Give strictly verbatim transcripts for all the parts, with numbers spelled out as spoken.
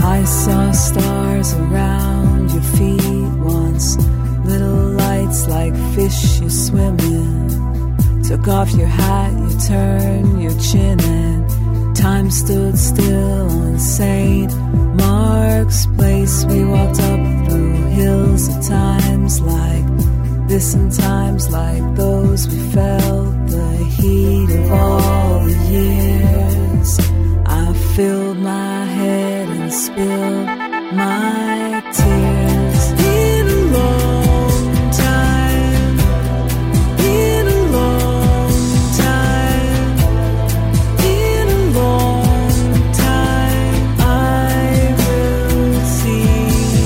I saw stars around your feet once, little lights like fish you swim in. Took off your hat, you turned your chin and time stood still on Saint Mark's Place. We walked up through hills of times like this and times like those. We felt the heat of all the years. I filled my head and spilled my tears. In a long time, in a long time, in a long time, I will see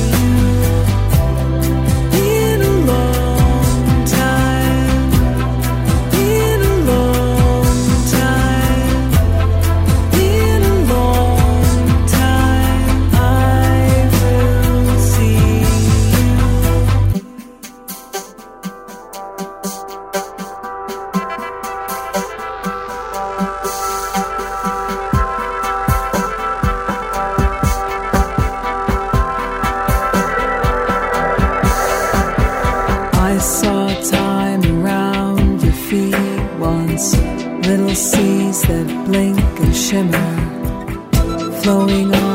you. In a long time, in a long time, in a long time, I will see you. I saw time around your feet once, little seas that blink and shimmer, flowing on